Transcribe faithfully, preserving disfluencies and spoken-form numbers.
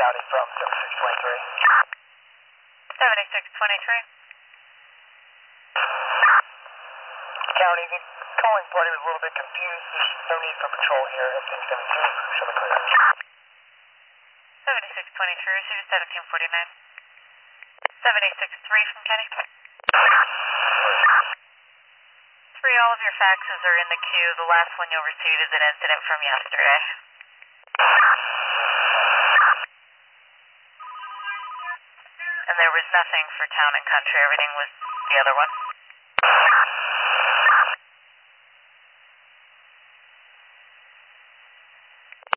County from seventy-six twenty-three. seventy-six twenty-three. County, the calling party was a little bit confused. There's no need for patrol here. Everything's seventeen. Show me clear. seventy-six twenty-three, receive seventeen forty-nine. seventy-six three from Kenny. Three, all of your faxes are in the queue. The last one you'll receive is an incident from yesterday. And there was nothing for Town and Country. Everything was the other one.